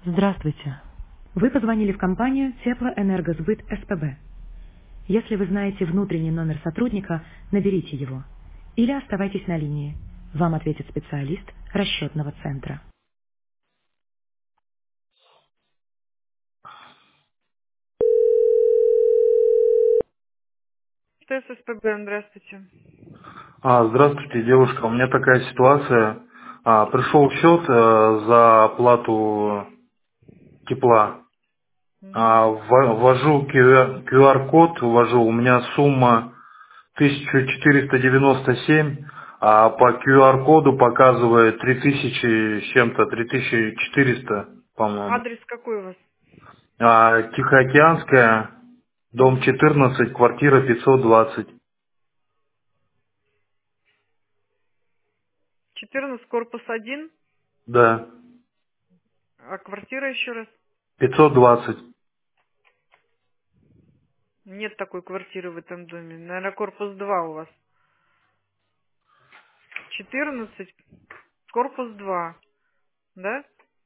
Здравствуйте. Вы позвонили в компанию Теплоэнергосбыт СПБ. Если вы знаете внутренний номер сотрудника, наберите его. Или оставайтесь на линии. Вам ответит специалист расчетного центра. ТССПБ, здравствуйте. Здравствуйте, девушка. У меня такая ситуация. Пришел счет за оплату тепла. Мгм. Ввожу QR-код, ввожу. У меня сумма 1497, а по QR-коду показывает 3000 с чем-то, 3400, по-моему. Адрес какой у вас? Тихоокеанская, дом Мгм. 14, квартира 520. 14, корпус 1, Да, а квартира еще раз? 520. Нет такой квартиры в этом доме. Наверное, корпус 2 у вас. 14, корпус 2, да?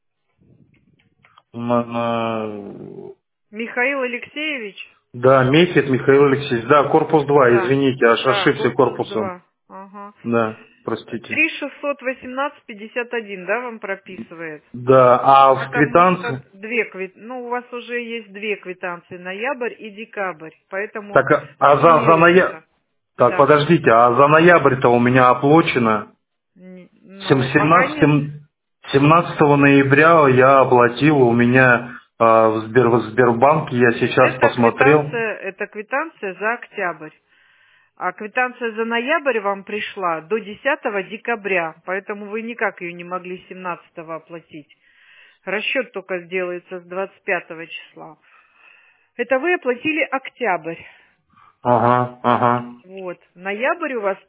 Михаил Алексеевич? Да, Мехет Михаил Алексеевич. Да, корпус 2, Да, извините, аж да, ошибся корпус корпусом. 2. Ага. Да, простите. 3618-51, да, вам прописывает? Да, а в Потому что квитанции... у вас уже есть две квитанции, ноябрь и декабрь, поэтому Так, за ноябрь... суммируется. Так, Да. подождите, а за ноябрь-то у меня оплачено Ну, пока нет. 17 ноября я оплатил, у меня в Сбербанке, я Нет, сейчас посмотрел. это квитанция за октябрь. А квитанция за ноябрь вам пришла до 10 декабря, поэтому вы никак ее не могли 17 оплатить. Расчет только сделается с 25 числа. Это вы оплатили октябрь. Ага, ага. Вот. Ноябрь у вас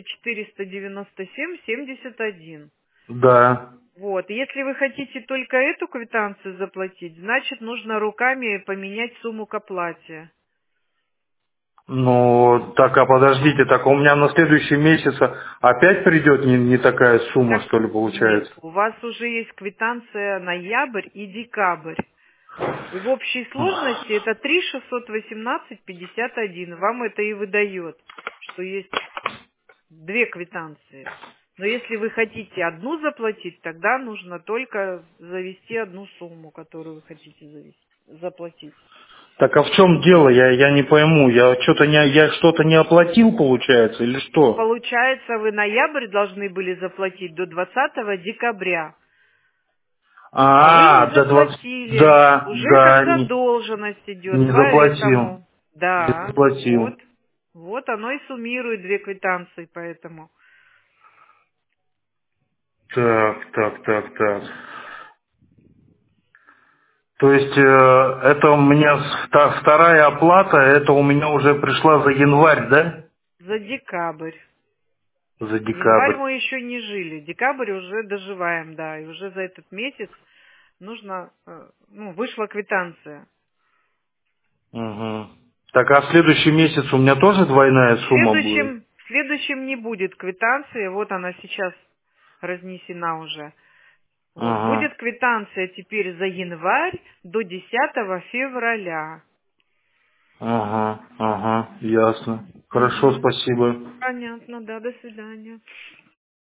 1497,71. Да. Вот. Если вы хотите только эту квитанцию заплатить, значит нужно руками поменять сумму к оплате. Ну, так, а подождите, так у меня на следующий месяц опять придет не такая сумма, Так что ли, нет, получается? у вас уже есть квитанция ноябрь и декабрь. И в общей сложности это 3 618,51. Вам это и выдает, что есть две квитанции. Но если вы хотите одну заплатить, тогда нужно только завести одну сумму, которую вы хотите заплатить. Так, а в чем дело? Я не пойму. Я что-то не оплатил, получается, или что? Получается, вы ноябрь должны были заплатить до 20 декабря, а вы не До 20... заплатили. Да, Уже как да, задолженность идет, не заплатил. поэтому, Не да, заплатил. вот оно и суммирует две квитанции, поэтому. Так. То есть это у меня вторая оплата, это у меня уже пришла за январь, да? За декабрь. За Январь декабрь. мы еще не жили, декабрь уже доживаем, да, и уже за этот месяц нужно, вышла квитанция. Угу. Так, а в следующий месяц у меня тоже двойная сумма будет? В следующем не будет квитанции, вот она сейчас разнесена уже. Вот, Ага, будет квитанция теперь за январь до 10 февраля. ясно. Хорошо, Мгм. спасибо. Понятно, да, до свидания.